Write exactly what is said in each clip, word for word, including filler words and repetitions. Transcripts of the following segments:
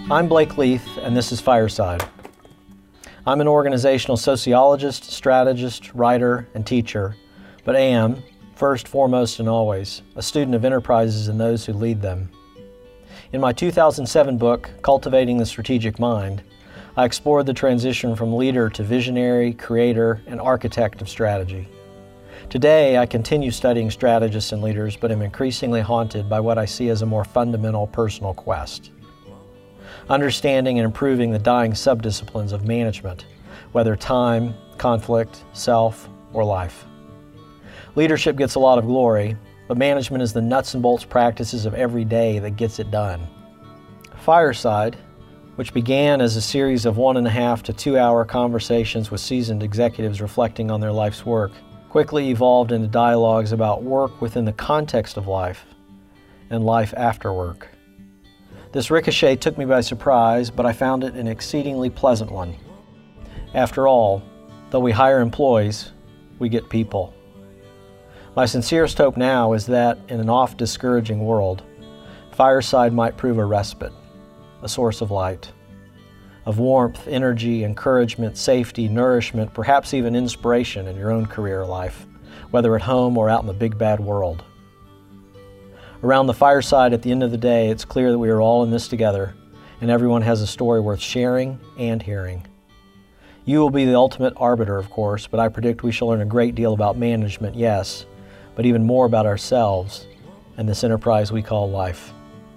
I'm Blake Leith, and this is Fireside. I'm an organizational sociologist, strategist, writer, and teacher, but am, first, foremost, and always, a student of enterprises and those who lead them. In my two thousand seven book, Cultivating the Strategic Mind, I explored the transition from leader to visionary, creator, and architect of strategy. Today, I continue studying strategists and leaders, but am increasingly haunted by what I see as a more fundamental personal quest. Understanding and improving the dying subdisciplines of management, whether time, conflict, self, or life. Leadership gets a lot of glory, but management is the nuts and bolts practices of every day that gets it done. Fireside, which began as a series of one and a half to two hour conversations with seasoned executives reflecting on their life's work, quickly evolved into dialogues about work within the context of life and life after work. This ricochet took me by surprise, but I found it an exceedingly pleasant one. After all, though we hire employees, we get people. My sincerest hope now is that, in an oft-discouraging world, Fireside might prove a respite, a source of light, of warmth, energy, encouragement, safety, nourishment, perhaps even inspiration in your own career life, whether at home or out in the big bad world. Around the fireside at the end of the day, it's clear that we are all in this together, and everyone has a story worth sharing and hearing. You will be the ultimate arbiter, of course, but I predict we shall learn a great deal about management, yes, but even more about ourselves and this enterprise we call life.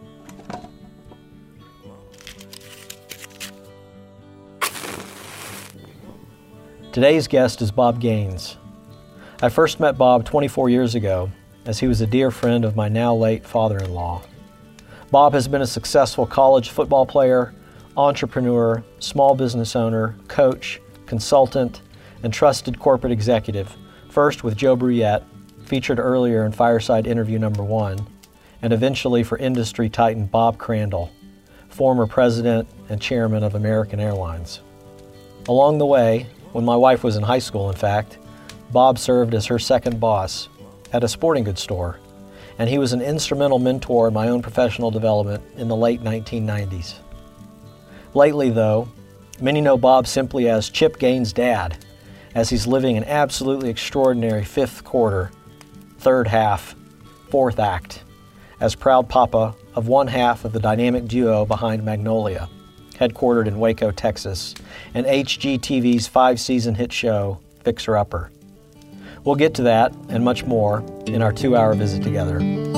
Today's guest is Bob Gaines. I first met Bob twenty-four years ago, as he was a dear friend of my now late father-in-law. Bob has been a successful college football player, entrepreneur, small business owner, coach, consultant, and trusted corporate executive, first with Joe Bruyette, featured earlier in Fireside interview number one, and eventually for industry titan Bob Crandall, former president and chairman of American Airlines. Along the way, when my wife was in high school, in fact, Bob served as her second boss at a sporting goods store, and he was an instrumental mentor in my own professional development in the late nineteen nineties. Lately, though, many know Bob simply as Chip Gaines' dad, as he's living an absolutely extraordinary fifth quarter, third half, fourth act, as proud papa of one half of the dynamic duo behind Magnolia, headquartered in Waco, Texas, and H G T V's five-season hit show, Fixer Upper. We'll get to that and much more in our two-hour visit together.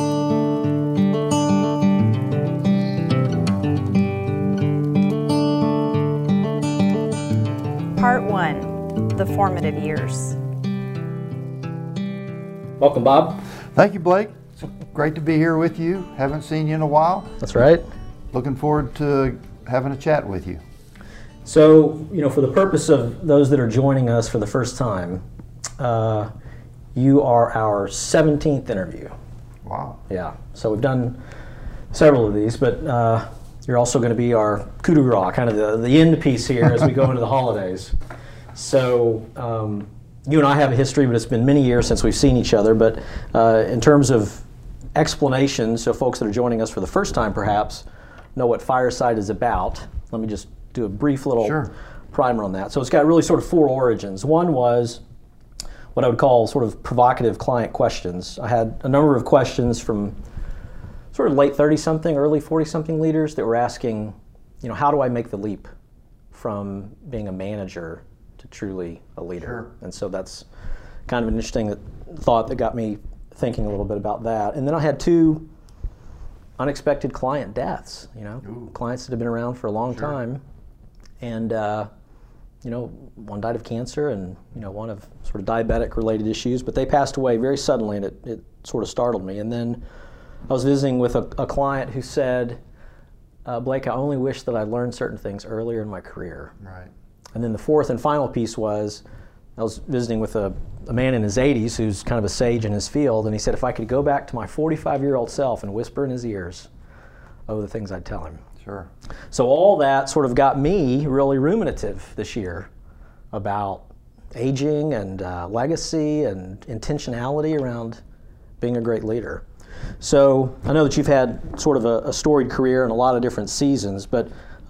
Part one, the formative years. Welcome, Bob. Thank you, Blake. It's great to be here with you. Haven't seen you in a while. That's right. Looking forward to having a chat with you. So, you know, for the purpose of those that are joining us for the first time, uh, you are our seventeenth interview. Wow. Yeah. So we've done several of these, but uh, you're also going to be our coup de grace, kind of the, the end piece here as we go into the holidays. So um, you and I have a history, but it's been many years since we've seen each other. But uh, in terms of explanations, so folks that are joining us for the first time perhaps know what Fireside is about, let me just do a brief little Sure. primer on that. So it's got really sort of four origins. One was what I would call sort of provocative client questions. I had a number of questions from sort of late thirty-something, early forty-something leaders that were asking, you know, how do I make the leap from being a manager to truly a leader? Sure. And so that's kind of an interesting thought that got me thinking a little bit about that. And then I had two unexpected client deaths, you know, Ooh. clients that have been around for a long Sure. time. And, uh, you know, one died of cancer and, you know, one of sort of diabetic related issues, but they passed away very suddenly and it, it sort of startled me. And then I was visiting with a, a client who said, uh, Blake, I only wish that I learned certain things earlier in my career. Right. And then the fourth and final piece was, I was visiting with a, a man in his eighties who's kind of a sage in his field, and he said if I could go back to my forty-five-year-old self and whisper in his ears, oh, the things I'd tell him. Sure. So all that sort of got me really ruminative this year about aging and uh, legacy and intentionality around being a great leader. So I know that you've had sort of a, a storied career in a lot of different seasons, but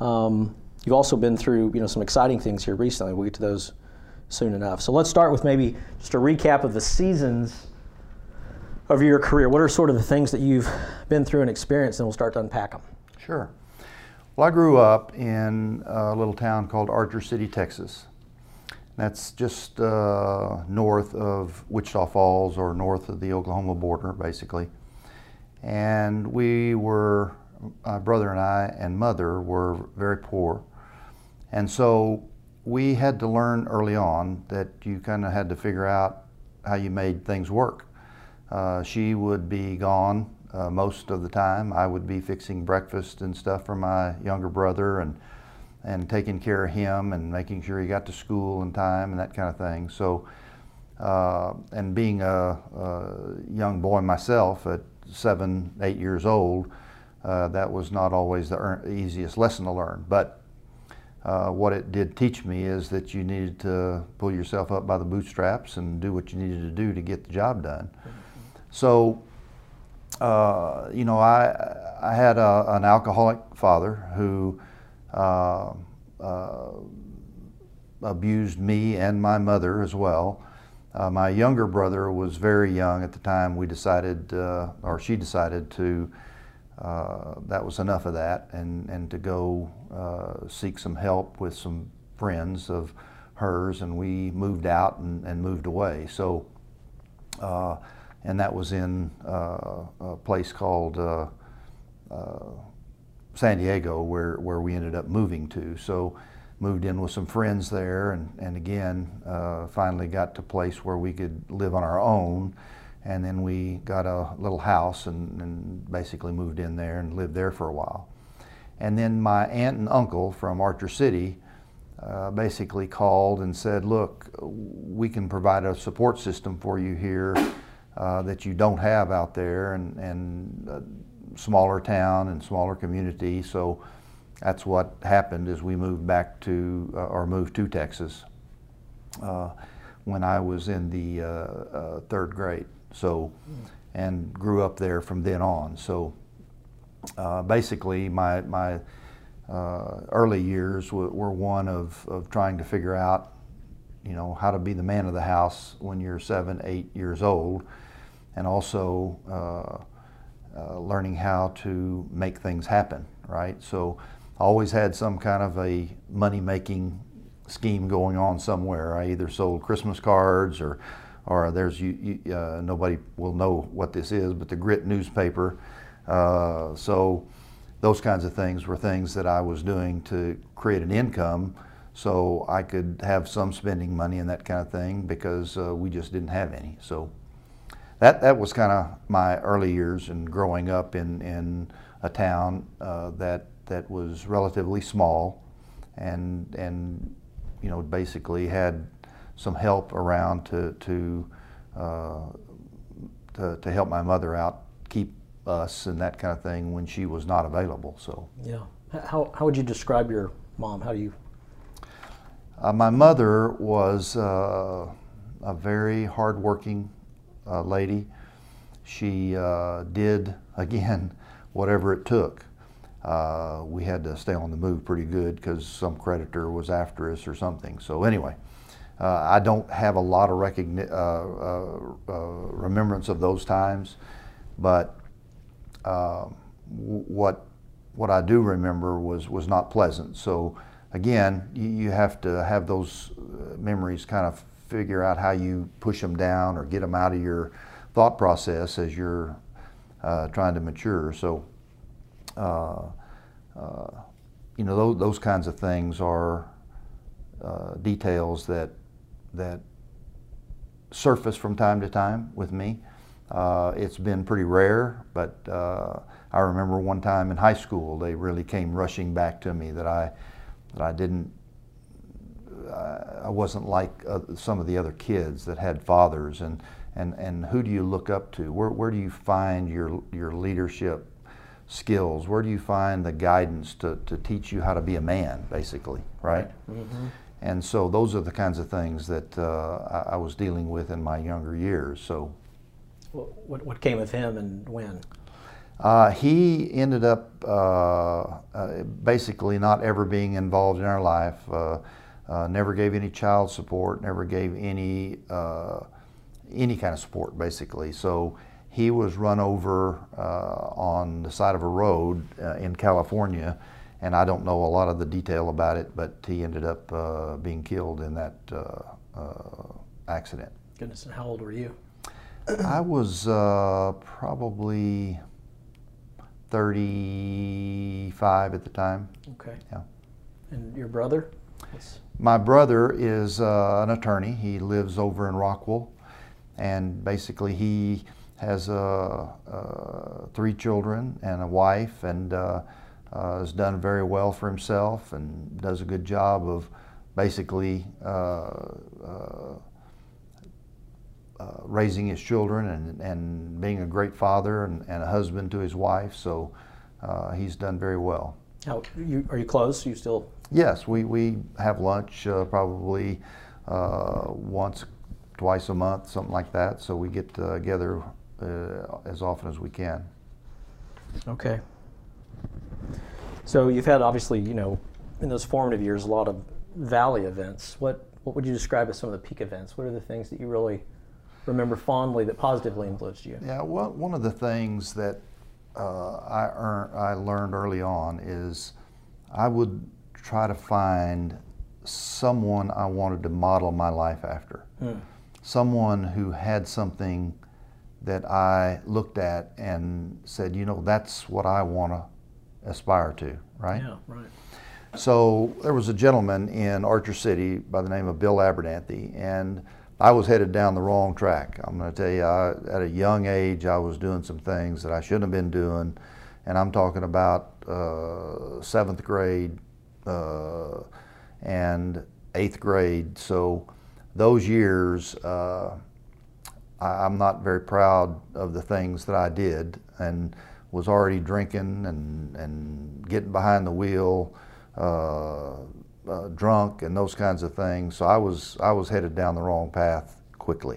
Um, you've also been through, you know, some exciting things here recently. We'll get to those soon enough. So let's start with maybe just a recap of the seasons of your career. What are sort of the things that you've been through and experienced, and we'll start to unpack them. Sure. Well, I grew up in a little town called Archer City, Texas. That's just uh, north of Wichita Falls, or north of the Oklahoma border, basically. And we were, my brother and I and mother were very poor. And so we had to learn early on that you kind of had to figure out how you made things work. Uh, she would be gone uh, most of the time. I would be fixing breakfast and stuff for my younger brother, and and taking care of him and making sure he got to school in time and that kind of thing. So, uh, and being a, a young boy myself at seven, eight years old, uh, that was not always the easiest lesson to learn. But uh, what it did teach me is that you needed to pull yourself up by the bootstraps and do what you needed to do to get the job done. So, uh, you know, I, I had a, an alcoholic father who Uh, uh, abused me and my mother as well. Uh, my younger brother was very young at the time we decided, uh, or she decided to, uh, that was enough of that, and, and to go uh, seek some help with some friends of hers, and we moved out and, and moved away. So, uh, and that was in uh, a place called uh, uh, San Diego, where, where we ended up moving to. So moved in with some friends there, and, and again, uh, finally got to a place where we could live on our own. And then we got a little house and, and basically moved in there and lived there for a while. And then my aunt and uncle from Archer City uh, basically called and said, look, we can provide a support system for you here uh, that you don't have out there, and, and uh, smaller town and smaller community. So that's what happened, is we moved back to, uh, or moved to Texas uh, when I was in the uh, uh, third grade. So, and grew up there from then on. So uh, basically my, my uh, early years were, were one of, of trying to figure out, you know, how to be the man of the house when you're seven, eight years old, and also uh, Uh, learning how to make things happen, right? So always had some kind of a money-making scheme going on somewhere. I either sold Christmas cards, or or there's, you, you, uh, nobody will know what this is, but the Grit newspaper. Uh, so those kinds of things were things that I was doing to create an income so I could have some spending money and that kind of thing, because uh, we just didn't have any. So That, that was kind of my early years and growing up in, in a town uh, that, that was relatively small, and, and you know, basically had some help around to, to, uh, to, to help my mother out, keep us and that kind of thing when she was not available. So yeah. How, how would you describe your mom? How do you? Uh, my mother was uh, a very hardworking Uh, lady. She uh, did, again, whatever it took. Uh, we had to stay on the move pretty good because some creditor was after us or something. So anyway, uh, I don't have a lot of recogni- uh, uh, uh, remembrance of those times, but uh, what what I do remember was was not pleasant. So again, you, you have to have those memories kind of figure out how you push them down or get them out of your thought process as you're uh, trying to mature. So, uh, uh, you know, those, those kinds of things are uh, details that that surface from time to time with me. Uh, it's been pretty rare, but uh, I remember one time in high school they really came rushing back to me that I that I didn't. I wasn't like uh, some of the other kids that had fathers, and, and, and who do you look up to? Where, where do you find your, your leadership skills? Where do you find the guidance to, to teach you how to be a man, basically, right? Mm-hmm. And so those are the kinds of things that uh, I, I was dealing with in my younger years. So, What, what came of him and when? Uh, he ended up uh, uh, basically not ever being involved in our life. Uh, uh, never gave any child support. Never gave any uh, any kind of support, basically. So he was run over uh, on the side of a road uh, in California, and I don't know a lot of the detail about it, but he ended up uh, being killed in that uh, uh, accident. Goodness, and how old were you? I was uh, probably thirty-five at the time. Okay. Yeah. And your brother? What's... My brother is uh, an attorney. He lives over in Rockwell, and basically he has uh, uh, three children and a wife, and uh, uh, has done very well for himself and does a good job of basically uh, uh, Uh, raising his children and, and being a great father and, and a husband to his wife. So uh, he's done very well. How, you, are you close? You still? Yes, we, we have lunch uh, probably uh, once, twice a month, something like that. So we get together uh, as often as we can. Okay. So you've had, obviously, you know, in those formative years, a lot of valley events. What, what would you describe as some of the peak events? What are the things that you really remember fondly that positively influenced you? Yeah, well, one of the things that uh, I, earned, I learned early on is I would try to find someone I wanted to model my life after. Hmm. Someone who had something that I looked at and said, you know, that's what I want to aspire to, right? Yeah, right. So there was a gentleman in Archer City by the name of Bill Abernathy, and I was headed down the wrong track. I'm going to tell you, I, at a young age, I was doing some things that I shouldn't have been doing, and I'm talking about uh, seventh grade uh, and eighth grade. So those years, uh, I, I'm not very proud of the things that I did, and was already drinking and, and getting behind the wheel, uh, Uh, drunk and those kinds of things. So I was I was headed down the wrong path quickly.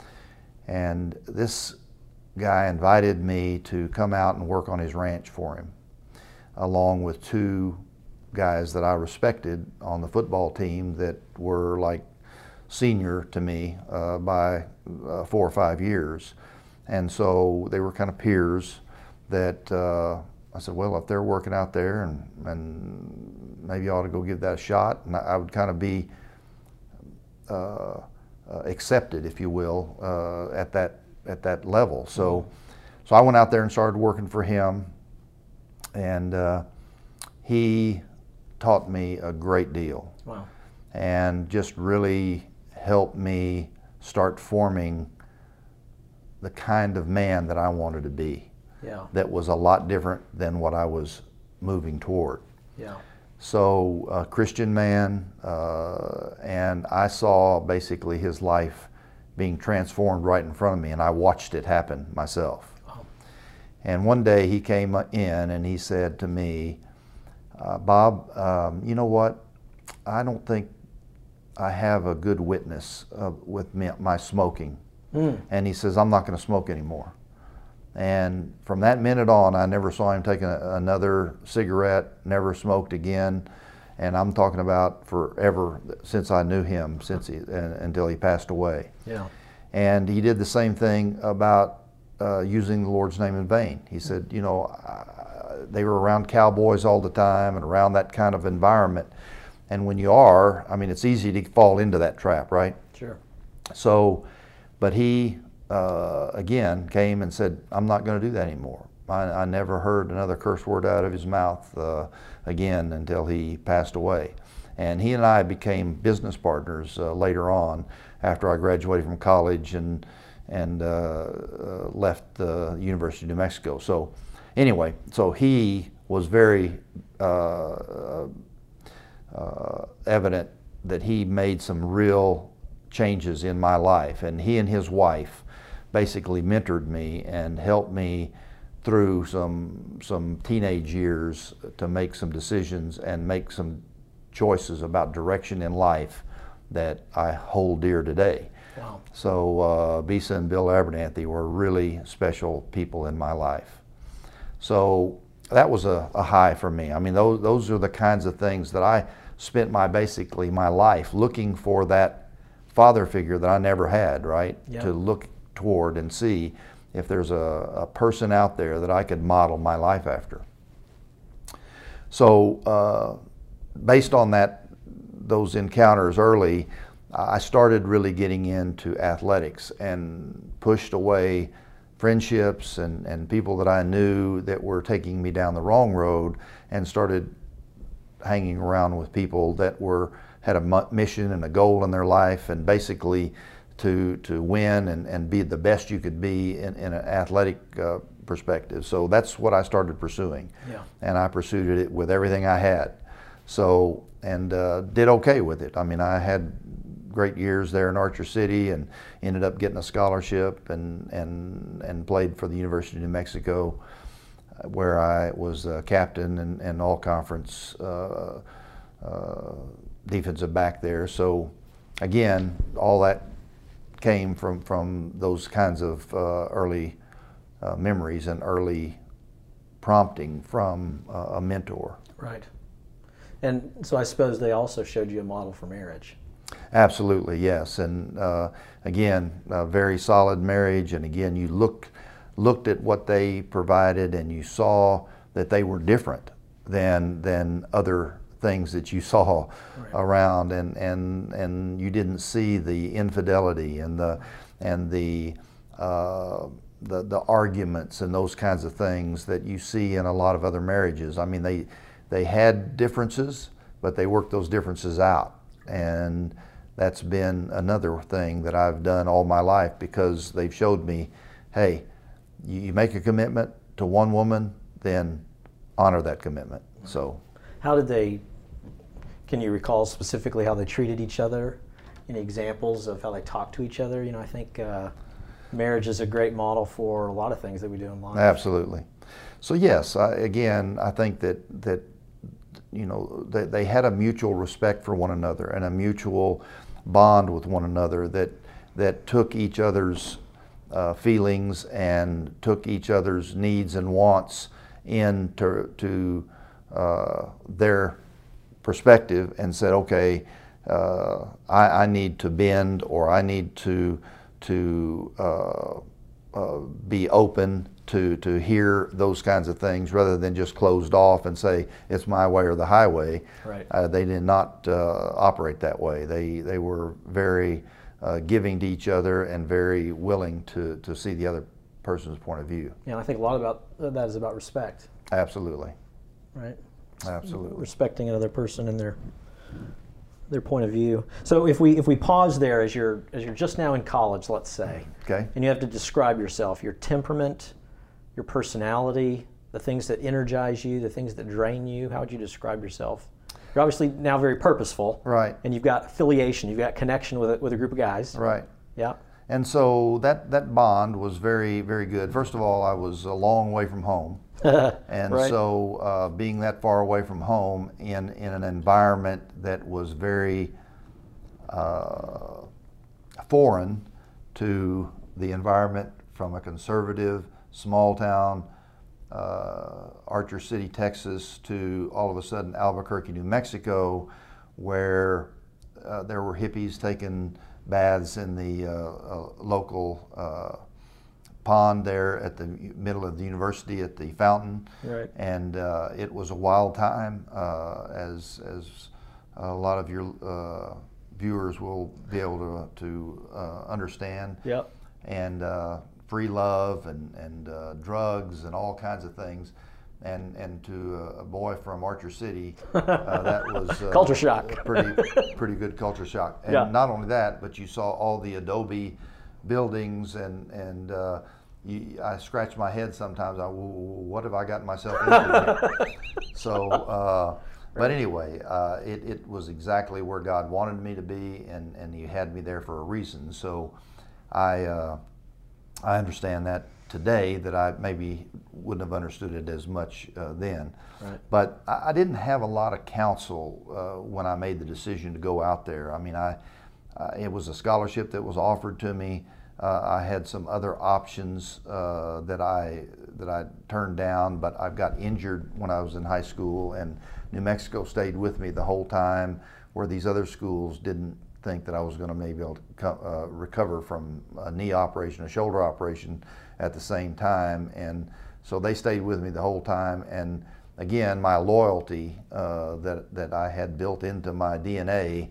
And this guy invited me to come out and work on his ranch for him, along with two guys that I respected on the football team that were like senior to me uh, by uh, four or five years. And so they were kind of peers that uh, I said, well, if they're working out there, and, and maybe I ought to go give that a shot. And I would kind of be uh, uh, accepted, if you will, uh, at that at that level. So, so I went out there and started working for him, and uh, he taught me a great deal. Wow. And just really helped me start forming the kind of man that I wanted to be. Yeah. That was a lot different than what I was moving toward. Yeah. So a Christian man, uh, and I saw basically his life being transformed right in front of me, and I watched it happen myself. Wow. And one day he came in and he said to me, uh, Bob, um, you know what, I don't think I have a good witness uh, with me, my smoking. Mm. And he says, I'm not going to smoke anymore. And from that minute on, I never saw him take a, another cigarette, never smoked again. And I'm talking about forever, since I knew him, since he, and, until he passed away. Yeah. And he did the same thing about uh, using the Lord's name in vain. He said, you know, uh, they were around cowboys all the time and around that kind of environment. And when you are, I mean, it's easy to fall into that trap, right? Sure. So, but he, Uh, again, came and said, I'm not going to do that anymore. I, I never heard another curse word out of his mouth uh, again until he passed away. And he and I became business partners uh, later on after I graduated from college and, and uh, uh, left the University of New Mexico. So anyway, so he was very uh, uh, evident that he made some real changes in my life, and he and his wife basically mentored me and helped me through some some teenage years to make some decisions and make some choices about direction in life that I hold dear today. Wow. So uh, Bisa and Bill Abernathy were really special people in my life. So that was a, a high for me. I mean, those, those are the kinds of things that I spent my basically my life looking for, that father figure that I never had, right? Yep. To look toward and see if there's a, a person out there that I could model my life after. So uh, based on that, those encounters early, I started really getting into athletics and pushed away friendships and, and people that I knew that were taking me down the wrong road, and started hanging around with people that were had a mission and a goal in their life, and basically to to win and, and be the best you could be in, in an athletic uh, perspective. So that's what I started pursuing. Yeah. And I pursued it with everything I had. So, and uh, did okay with it. I mean, I had great years there in Archer City, and ended up getting a scholarship, and and and played for the University of New Mexico, where I was a captain and, and all conference uh, uh, defensive back there. So again, all that came from from those kinds of uh, early uh, memories and early prompting from uh, a mentor. Right. And so I suppose they also showed you a model for marriage. Absolutely, yes. And uh, again, a very solid marriage. And again, you looked looked at what they provided, and you saw that they were different than than other things that you saw right. around, and and and you didn't see the infidelity and the and the uh, the the arguments and those kinds of things that you see in a lot of other marriages. I mean, they they had differences, but they worked those differences out. And that's been another thing that I've done all my life, because they've showed me, hey, you make a commitment to one woman, then honor that commitment. So, how did they, can you recall specifically how they treated each other? Any examples of how they talked to each other? You know, I think uh, marriage is a great model for a lot of things that we do in life. Absolutely. So yes, I, again, I think that that you know, they, they had a mutual respect for one another, and a mutual bond with one another that that took each other's uh, feelings and took each other's needs and wants into to uh, their perspective, and said, okay, uh, I, I need to bend, or I need to to uh, uh, be open to to hear those kinds of things, rather than just closed off and say it's my way or the highway. Right. Uh, they did not uh, operate that way. They they were very uh, giving to each other, and very willing to to see the other person's point of view. Yeah, I think a lot about that is about respect. Absolutely. Right. Absolutely. Respecting another person and their their point of view. So if we if we pause there, as you're as you're just now in college, let's say, okay, and you have to describe yourself, your temperament, your personality, the things that energize you, the things that drain you, how would you describe yourself? You're obviously now very purposeful, right? And you've got affiliation, you've got connection with a, with a group of guys, right? Yeah. And so that that bond was very very good. First of all, I was a long way from home. And right. so uh, being that far away from home in, in an environment that was very uh, foreign to the environment from a conservative, small town, uh, Archer City, Texas, to all of a sudden Albuquerque, New Mexico, where uh, there were hippies taking baths in the uh, uh, local uh, pond there at the middle of the university at the fountain, right. And uh, it was a wild time, uh, as as a lot of your uh, viewers will be able to to uh, understand. Yep. And uh, free love and and uh, drugs and all kinds of things, and and to a boy from Archer City, uh, that was uh, culture shock. a pretty pretty good culture shock. And yeah. not only that, but you saw all the adobe buildings, and and uh, you, I scratch my head sometimes. I, what have I gotten myself into here? So, uh, but anyway, uh, it it was exactly where God wanted me to be, and and He had me there for a reason. So, I uh, I understand that today, that I maybe wouldn't have understood it as much uh, then. Right. But I, I didn't have a lot of counsel uh, when I made the decision to go out there. I mean, I. Uh, it was a scholarship that was offered to me. Uh, I had some other options uh, that I that I turned down, but I got injured when I was in high school, and New Mexico stayed with me the whole time, where these other schools didn't think that I was going to maybe be able to co uh, recover from a knee operation, a shoulder operation at the same time, and so they stayed with me the whole time. And again, my loyalty uh, that that I had built into my D N A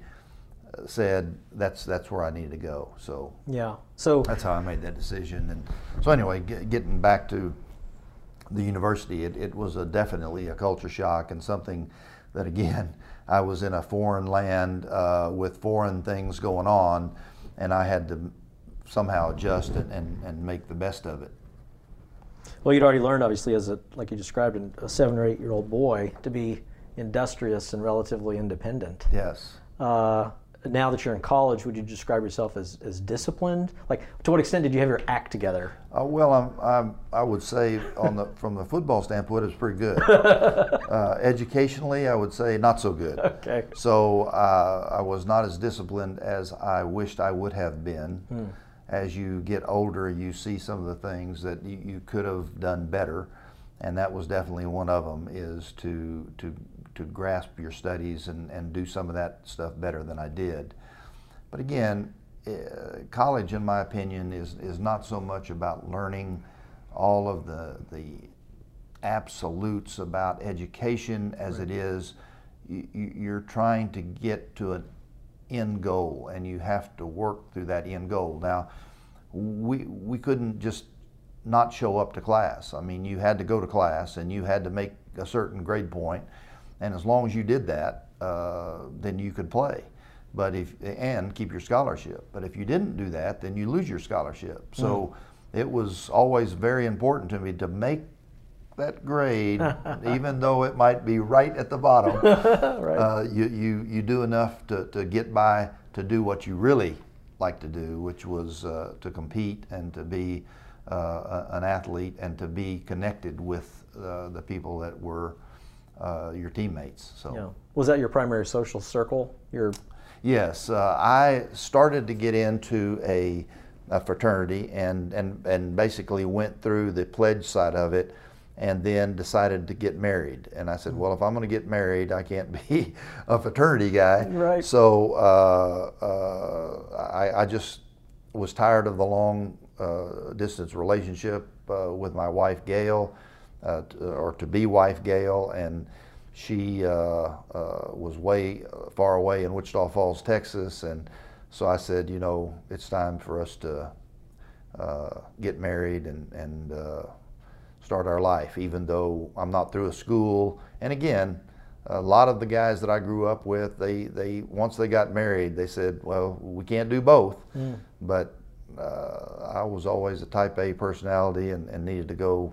said that's that's where I needed to go. So yeah, so that's how I made that decision. And so anyway, get, getting back to the university, it, it was a definitely a culture shock, and something that, again, I was in a foreign land uh, with foreign things going on, and I had to somehow adjust and, and, and make the best of it. Well, you'd already learned, obviously, as a, like you described, a seven or eight year old boy, to be industrious and relatively independent. Yes. Uh, now that you're in college, would you describe yourself as, as disciplined? Like, to what extent did you have your act together? Uh, well, I'm, I'm, I would say on the, from the football standpoint, it was pretty good. uh, educationally, I would say not so good. Okay. So uh, I was not as disciplined as I wished I would have been. Hmm. As you get older, you see some of the things that you, you could have done better, and that was definitely one of them, is to, to, to grasp your studies and, and do some of that stuff better than I did. But again, uh, college, in my opinion, is, is not so much about learning all of the, the absolutes about education as right. it is, you, you're trying to get to an end goal, and you have to work through that end goal. Now, we, we couldn't just not show up to class. I mean, you had to go to class, and you had to make a certain grade point, and as long as you did that, uh, then you could play. But if, and keep your scholarship. But if you didn't do that, then you lose your scholarship. So mm. it was always very important to me to make that grade, even though it might be right at the bottom. right. uh, you, you, you do enough to, to get by, to do what you really like to do, which was uh, to compete and to be uh, an athlete and to be connected with uh, the people that were uh, your teammates. So, yeah. Was that your primary social circle? Your Yes, uh, I started to get into a, a fraternity and, and, and basically went through the pledge side of it, and then decided to get married. And I said, well, if I'm going to get married, I can't be a fraternity guy. Right. So uh, uh, I, I just was tired of the long uh, distance relationship uh, with my wife, Gail, uh, to, or to-be wife, Gail, and she uh, uh, was way far away in Wichita Falls, Texas. And so I said, you know, it's time for us to uh, get married and, and uh, start our life, even though I'm not through a school. And again, a lot of the guys that I grew up with, they, they once they got married, they said, well, we can't do both. Mm. But uh, I was always a type A personality, and, and needed to go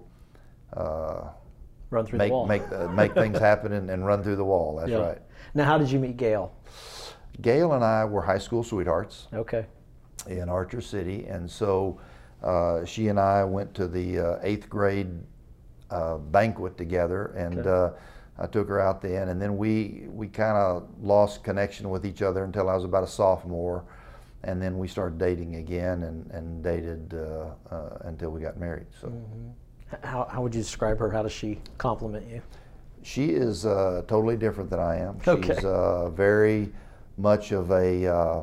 uh, run through make, the wall. make, uh, make things happen and, and run through the wall. That's yeah. right. Now, how did you meet Gail? Gail and I were high school sweethearts. Okay. In Archer City, and so Uh, she and I went to the uh, eighth grade uh, banquet together, and okay. uh, I took her out then, and then we we kind of lost connection with each other until I was about a sophomore, and then we started dating again, and, and dated uh, uh, until we got married. So, mm-hmm. how, how would you describe her? How does she compliment you? She is uh, totally different than I am. Okay. She's uh, very much of a uh,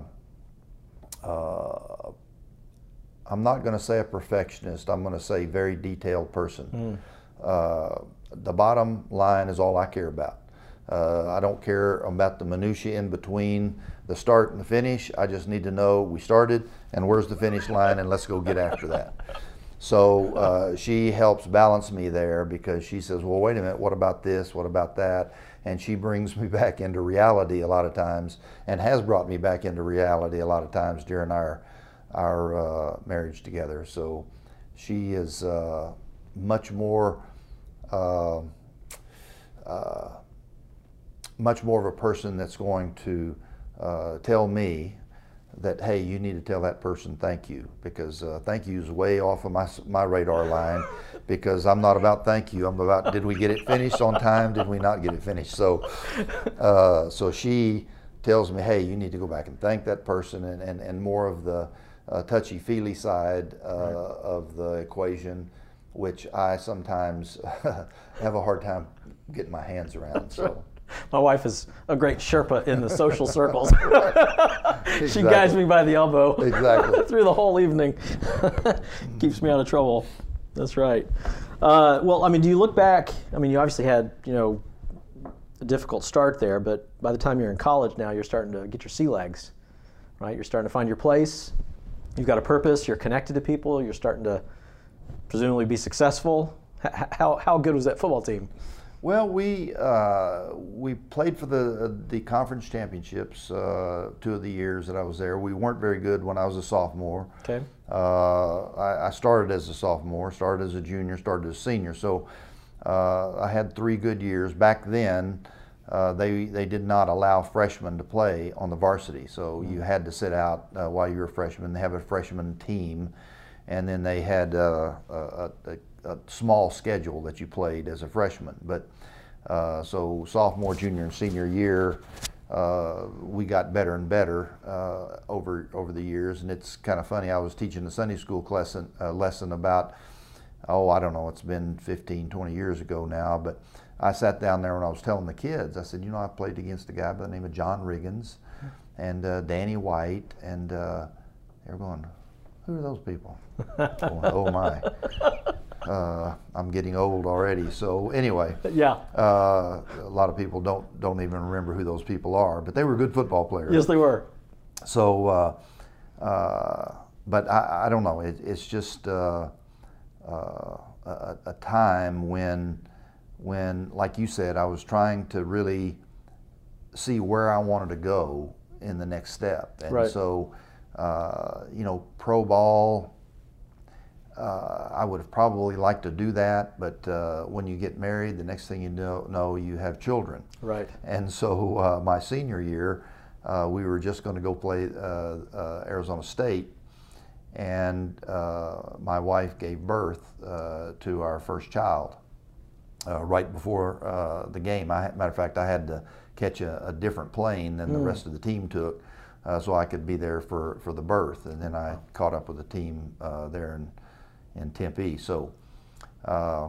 uh, I'm not going to say a perfectionist, I'm going to say very detailed person. Mm. Uh, the bottom line is all I care about. Uh, I don't care about the minutiae in between the start and the finish. I just need to know we started and where's the finish line, and let's go get after that. So uh, she helps balance me there, because she says, well, wait a minute, what about this, what about that? And she brings me back into reality a lot of times, and has brought me back into reality a lot of times during our our uh, marriage together. So she is uh, much more uh, uh, much more of a person that's going to uh, tell me that, hey, you need to tell that person thank you, because uh, thank you is way off of my, my radar line, because I'm not about thank you, I'm about, did we get it finished on time, did we not get it finished? So, uh, so she tells me, hey, you need to go back and thank that person, and, and, and more of the uh, touchy-feely side uh, Right. of the equation, which I sometimes have a hard time getting my hands around. So. My wife is a great Sherpa in the social circles. She Exactly. guides me by the elbow Exactly. through the whole evening. Keeps me out of trouble. That's right. Uh, well, I mean, do you look back? I mean, you obviously had, you know, a difficult start there, but by the time you're in college now, you're starting to get your sea legs, right? You're starting to find your place. You've got a purpose. You're connected to people. You're starting to presumably be successful. H- how how good was that football team? Well, we uh, we played for the the conference championships uh, two of the years that I was there. We weren't very good when I was a sophomore. Okay. Uh, I, I started as a sophomore, started as a junior, started as a senior. So uh, I had three good years. Back then, uh, they they did not allow freshmen to play on the varsity. So you had to sit out uh, while you were a freshman. They have a freshman team, and then they had uh, a, a, a small schedule that you played as a freshman. But uh, so sophomore, junior, and senior year, uh, we got better and better uh, over over the years. And it's kind of funny. I was teaching a Sunday school lesson uh, lesson about, oh, I don't know, it's been fifteen, twenty years ago now, but I sat down there and I was telling the kids, I said, you know, I played against a guy by the name of John Riggins and uh, Danny White, and uh, they're going, who are those people? Going, oh my. Uh, I'm getting old already. So anyway, Yeah. uh, a lot of people don't don't even remember who those people are, but they were good football players. Yes, they were. So, uh, uh, but I, I don't know. It, it's just uh, uh, a, a time when, when, like you said, I was trying to really see where I wanted to go in the next step, and Right. so, uh, you know, pro ball. Uh, I would have probably liked to do that, but uh, when you get married, the next thing you know, know you have children. Right. And so uh, my senior year, uh, we were just going to go play uh, uh, Arizona State, and uh, my wife gave birth uh, to our first child uh, right before uh, the game. I, matter of fact, I had to catch a, a different plane than the Mm. rest of the team took, uh, so I could be there for, for the birth. And then I caught up with the team uh, there in, in Tempe. So. Uh,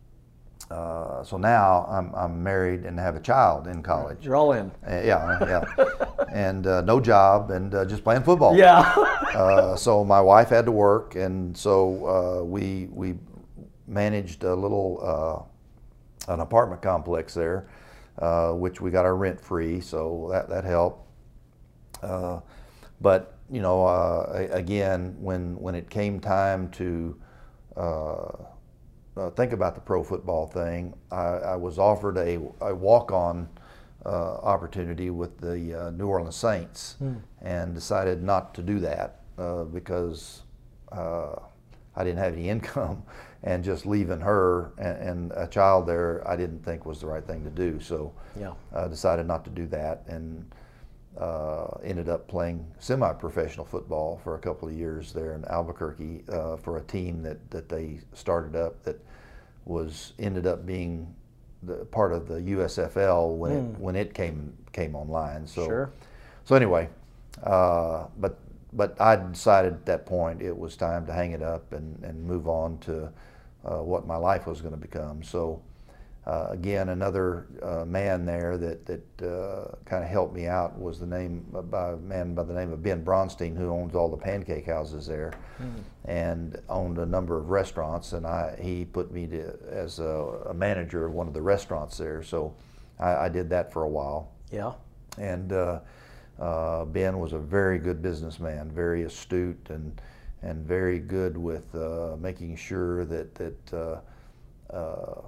Uh, so now I'm, I'm married and have a child in college. You're all in. Uh, yeah, yeah, and uh, no job and uh, just playing football. Yeah. uh, so my wife had to work, and so uh, we we managed a little uh, an apartment complex there, uh, which we got our rent free, so that that helped. Uh, but you know, uh, again, when when it came time to uh, Uh, think about the pro football thing, I, I was offered a, a walk-on uh, opportunity with the uh, New Orleans Saints, Mm. and decided not to do that uh, because uh, I didn't have any income, and just leaving her and, and a child there I didn't think was the right thing to do. So Yeah. I decided not to do that, and uh, ended up playing semi-professional football for a couple of years there in Albuquerque uh, for a team that, that they started up that was ended up being the part of the U S F L when Mm. it when it came came online. So Sure. so anyway, uh, but but I decided at that point it was time to hang it up and, and move on to uh, what my life was going to become. So. Uh, again, another uh, man there that that uh, kind of helped me out was the name by a man by the name of Ben Bronstein, who owns all the pancake houses there, Mm. and owned a number of restaurants. And I he put me to as a, a manager of one of the restaurants there. So I, I did that for a while. Yeah. And uh, uh, Ben was a very good businessman, very astute, and and very good with uh, making sure that that. Uh, uh,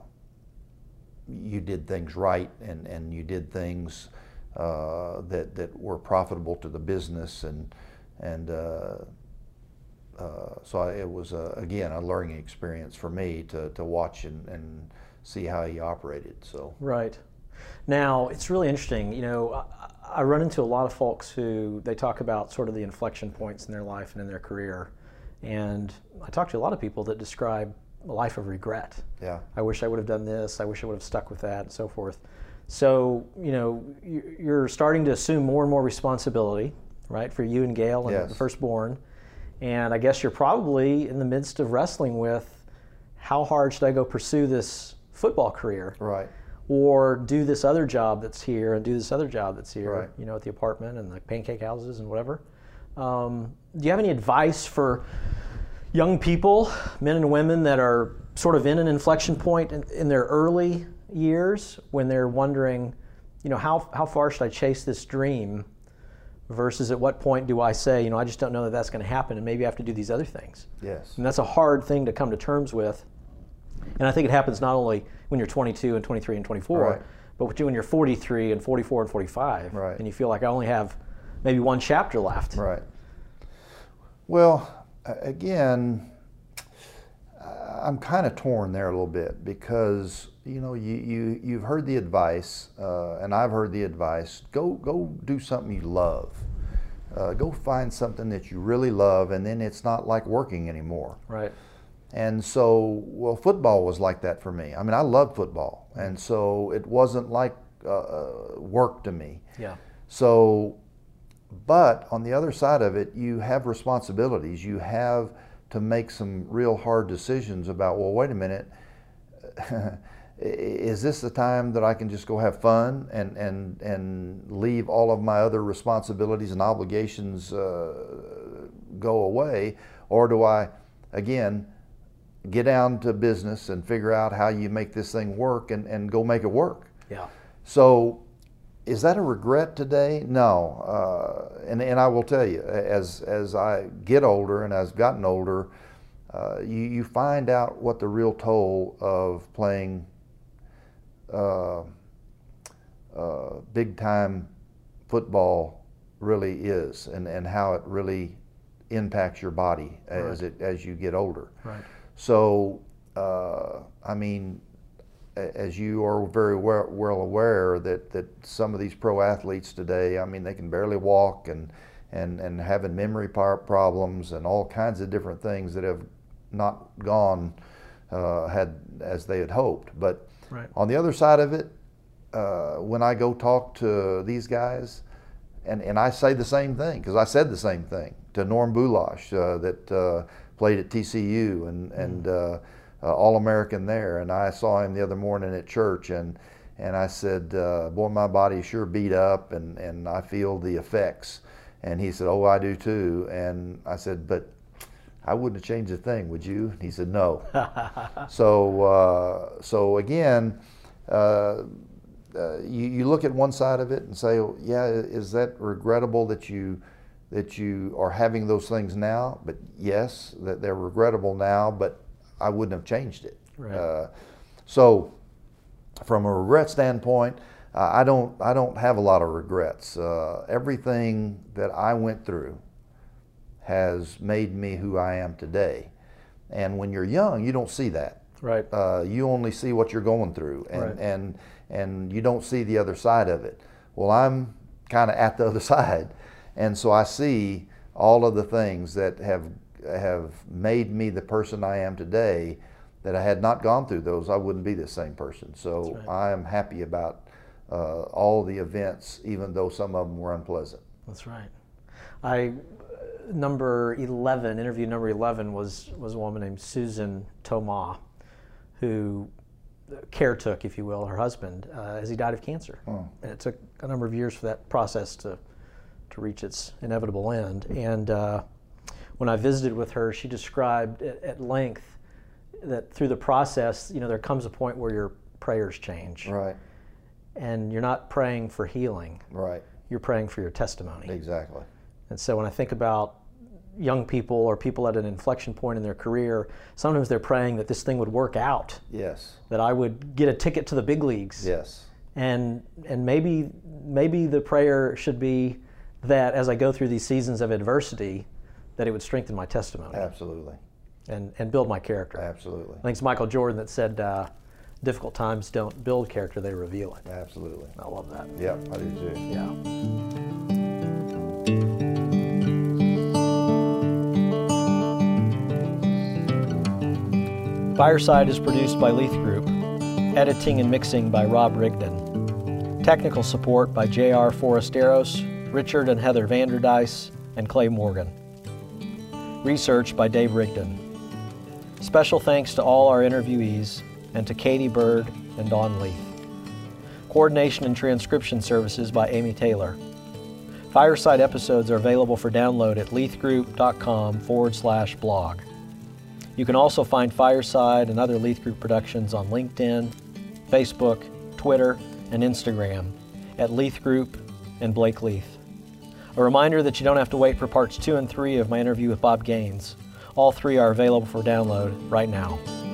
you did things right, and, and you did things uh, that that were profitable to the business, and and uh, uh, so I, it was a, again a learning experience for me to, to watch and, and see how he operated. So Right. Now, it's really interesting. You know, I, I run into a lot of folks who they talk about sort of the inflection points in their life and in their career, and I talk to a lot of people that describe a life of regret. yeah, I wish I would have done this. I wish I would have stuck with that, and so forth. So, you know, you're starting to assume more and more responsibility, right, for you and Gail and Yes. the firstborn. And I guess you're probably in the midst of wrestling with, how hard should I go pursue this football career? Right. Or do this other job that's here and do this other job that's here, Right. you know, at the apartment and the pancake houses and whatever. Um, do you have any advice for young people, men and women that are sort of in an inflection point in, in their early years when they're wondering, you know, how, how far should I chase this dream versus at what point do I say, you know, I just don't know that that's going to happen and maybe I have to do these other things. Yes. And that's a hard thing to come to terms with. And I think it happens not only when you're twenty-two and twenty-three and twenty-four, Right. but when you're forty-three and forty-four and forty-five, Right. and you feel like I only have maybe one chapter left. Right. Well, again, I'm kind of torn there a little bit because, you know, you, you, you've heard the advice, uh, and I've heard the advice, go, go do something you love. Uh, go find something that you really love, and then it's not like working anymore. Right. And so, well, football was like that for me. I mean, I loved football, and so it wasn't like uh, work to me. Yeah. So, but on the other side of it, you have responsibilities. You have to make some real hard decisions about, well, wait a minute, is this the time that I can just go have fun and, and, and leave all of my other responsibilities and obligations uh, go away? Or do I, again, get down to business and figure out how you make this thing work and, and go make it work? Yeah. So is that a regret today? No. Uh, and, and I will tell you, as, as I get older and I've gotten older, uh, you, you find out what the real toll of playing uh, uh, big time football really is, and, and how it really impacts your body as, Right. it, as you get older. Right. So, uh, I mean, as you are very well, well aware that, that some of these pro athletes today, I mean, they can barely walk and, and, and having memory problems and all kinds of different things that have not gone uh, had as they had hoped. But Right. on the other side of it, uh, when I go talk to these guys, and, and I say the same thing, because I said the same thing to Norm Bulash uh, that uh, played at T C U and, and mm. uh, uh, All-American there, and I saw him the other morning at church, and and I said, uh, boy, my body's sure beat up, and, and I feel the effects. And he said, oh, I do too. And I said, but I wouldn't have changed a thing, would you? And he said, no. so, uh, so again, uh, uh, you, you look at one side of it and say, oh, yeah, is that regrettable that you that you are having those things now? But yes, that they're regrettable now, but I wouldn't have changed it. Right. Uh, so, from a regret standpoint, uh, I don't I don't have a lot of regrets. Uh, everything that I went through has made me who I am today. And when you're young, you don't see that. Right. Uh, you only see what you're going through, and Right. and and you don't see the other side of it. Well, I'm kind of at the other side, and so I see all of the things that have have made me the person I am today. That I had not gone through those, I wouldn't be the same person. So right. I am happy about uh, all the events, even though some of them were unpleasant. That's right. I number eleven, interview number eleven was was a woman named Susan Thomas, who caretook, if you will, her husband uh, as he died of cancer. Oh. And it took a number of years for that process to to reach its inevitable end. And uh, when I visited with her, she described at, at length that through the process, you know, there comes a point where your prayers change. Right. And you're not praying for healing. Right. You're praying for your testimony. Exactly. And so when I think about young people or people at an inflection point in their career, sometimes they're praying that this thing would work out. Yes. That I would get a ticket to the big leagues. Yes. And and maybe maybe the prayer should be that as I go through these seasons of adversity, that it would strengthen my testimony. Absolutely. And, and build my character. Absolutely. I think it's Michael Jordan that said, uh, difficult times don't build character, they reveal it. Absolutely. I love that. Yeah, I do too. Yeah. Fireside is produced by Leith Group. Editing and mixing by Rob Rigdon. Technical support by J R Forasteros, Richard and Heather Vanderdice, and Clay Morgan. Research by Dave Rigdon. Special thanks to all our interviewees and to Katie Bird and Dawn Leith. Coordination and transcription services by Amy Taylor. Fireside episodes are available for download at leithgroup.com forward slash blog. You can also find Fireside and other Leith Group productions on LinkedIn, Facebook, Twitter, and Instagram at Leith Group and Blake Leith. A reminder that you don't have to wait for parts two and three of my interview with Bob Gaines. All three are available for download right now.